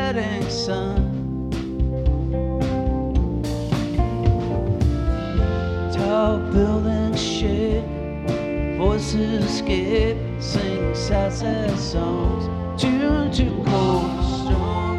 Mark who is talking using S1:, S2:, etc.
S1: setting sun. Tall buildings shake, voices escape, sing sad, sad songs, tuned to cold storm.